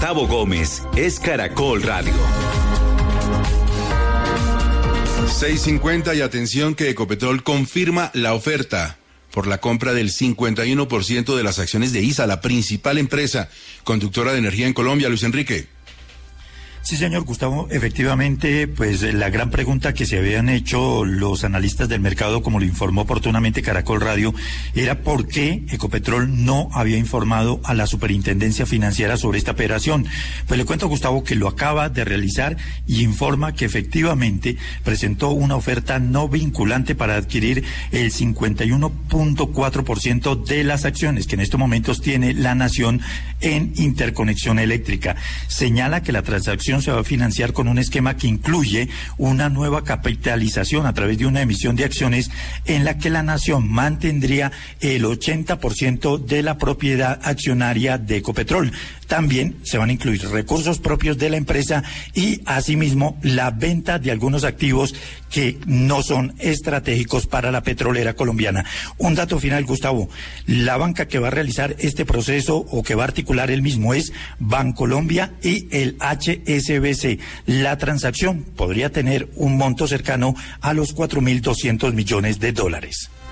Gustavo Gómez. Es Caracol Radio. 6:50 y atención que Ecopetrol confirma la oferta por la compra del 51% de las acciones de ISA, la principal empresa conductora de energía en Colombia. Luis Enrique. Sí, señor Gustavo, efectivamente, pues la gran pregunta que se habían hecho los analistas del mercado, como lo informó oportunamente Caracol Radio, era por qué Ecopetrol no había informado a la Superintendencia Financiera sobre esta operación. Pues le cuento, Gustavo, que lo acaba de realizar y informa que efectivamente presentó una oferta no vinculante para adquirir el 51.4% de las acciones que en estos momentos tiene la Nación en Interconexión Eléctrica. Señala que la transacción se va a financiar con un esquema que incluye una nueva capitalización a través de una emisión de acciones en la que la Nación mantendría el 80% de la propiedad accionaria de Ecopetrol. También se van a incluir recursos propios de la empresa y asimismo la venta de algunos activos que no son estratégicos para la petrolera colombiana. Un dato final, Gustavo: la banca que va a realizar este proceso o que va a articular el mismo es Bancolombia y el HSBC. La transacción podría tener un monto cercano a los $4.200 millones.